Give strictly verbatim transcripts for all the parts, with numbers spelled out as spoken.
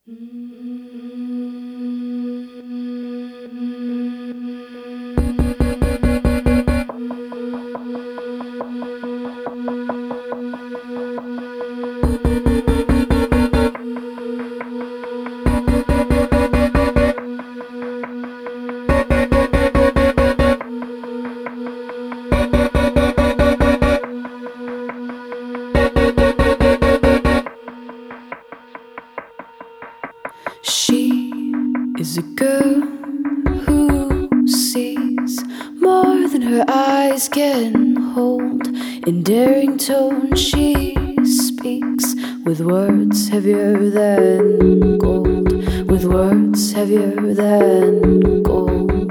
She is a girl who sees more than her eyes can hold. In daring tone she speaks with words heavier than gold, with words heavier than gold.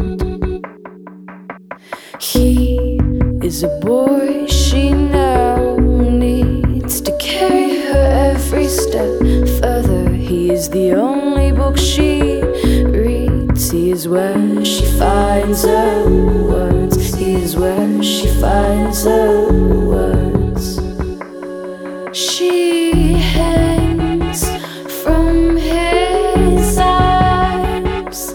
He is a boy she now needs to carry her every step further. He is the only book she reads. He is where she finds her words. He is where she finds her words. She hangs from his arms,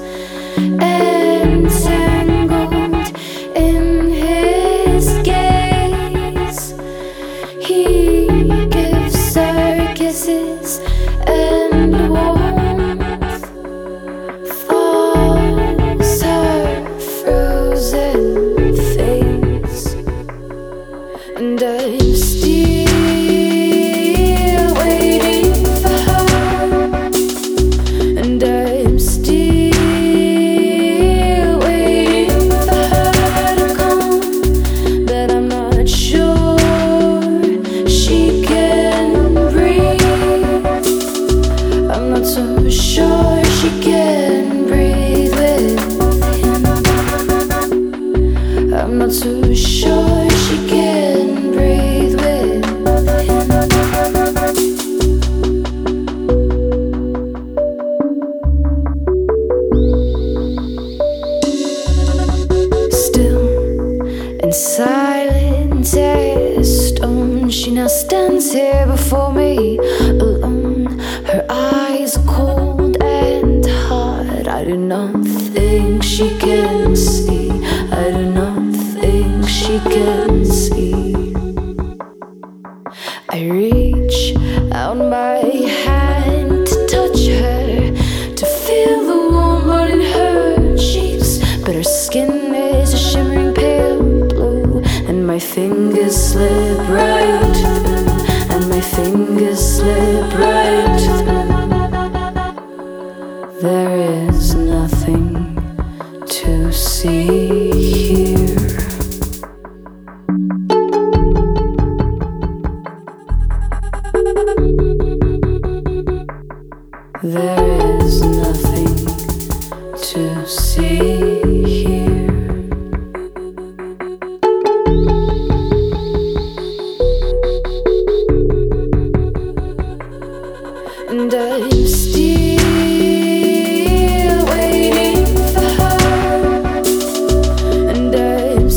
entangled in his gaze. He gives her kisses and warmth thaws her frozen face, and I'm still waiting for her, and I'm still waiting for her to come, but I'm not sure she can breathe. I'm not so sure she can breathe with him. I'm not so sure she can breathe with him. Still and silent as stone, she now stands here before me alone. Her eyes are cold and hard. I do not think she can see. I do not think she can see. I reach out my hand to touch her, to feel the warm blood in her cheeks, but her skin is a shimmering pale blue, and my fingers slip right through, and my fingers slip right through. There is nothing to see here. There is nothing to see here. And I'm still waiting for her, and I'm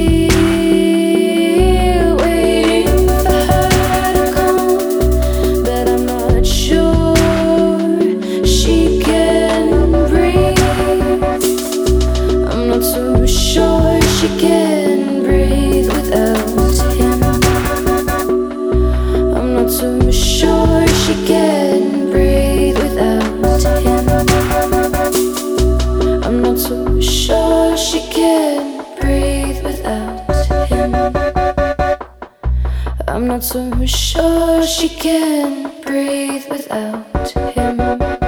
still waiting for her to come, but I'm not sure she can breathe. I'm not so sure she can breathe without him. I'm not so sure she can breathe without him. I'm not so sure she can breathe without him. I'm not so sure she can breathe without him.